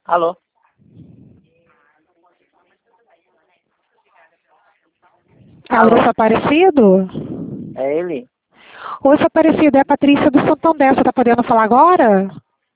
Alô? Alô, Alô? seu Aparecido? É ele? Oi, seu Aparecido, é a Patrícia do Santander, você tá podendo falar agora?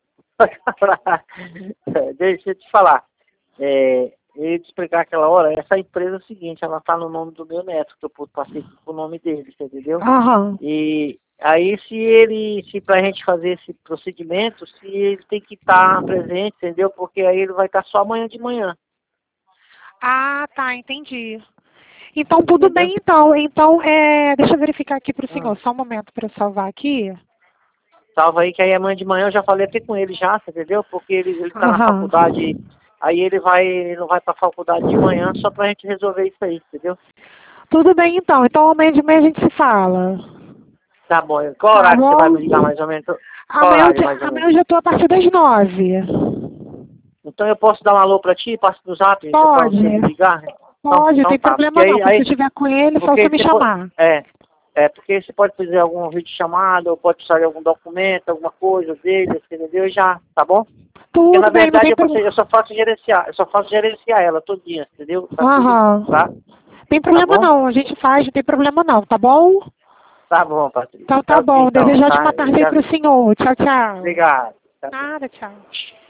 Deixa eu te falar. Eu ia te explicar aquela hora. Essa empresa é o seguinte, ela tá no nome do meu neto, que eu passei com o nome dele, você entendeu? Aham. E aí se pra gente fazer esse procedimento, se ele tem que estar presente, entendeu? Porque aí ele vai estar só amanhã de manhã, Ah, tá, entendi. Então, tudo entendeu? bem, então. Então, deixa eu verificar aqui para o senhor, Hum. só um momento para eu salvar aqui. Salva aí que aí amanhã de manhã eu já falei até com ele já, você entendeu? Porque ele tá na Aham. faculdade, aí ele não vai pra faculdade de manhã só pra gente resolver isso aí, entendeu? Tudo bem, então. Então, amanhã de manhã a gente se fala. Tá bom. Qual Tá horário que você vai bom? me ligar mais ou menos? Qual horário mais ou Amanhã menos? eu já estou a partir das 9. Então eu posso dar um alô pra ti, passo no zap, pra você me Pode. ligar? Pode, Então tem tá. Porque problema não. Quando você estiver com ele, é só você porque me você pode, chamar. porque você pode fazer algum vídeo chamada, ou pode precisar de algum documento, alguma coisa dele, você entendeu? E já, tá bom? Porque na Tudo bem, não verdade tem problema. eu só faço gerenciar ela todo dia, entendeu? Tá tudo, Aham. tá? Tem Tá problema bom? não, a gente faz, não tem problema não, tá bom? Tá bom, Patrícia. Então tá Tchauzinho bom, então, desejo tá? ótima tarde aí pro senhor. Tchau, tchau. Obrigado. Tchau, tchau. Nada, tchau.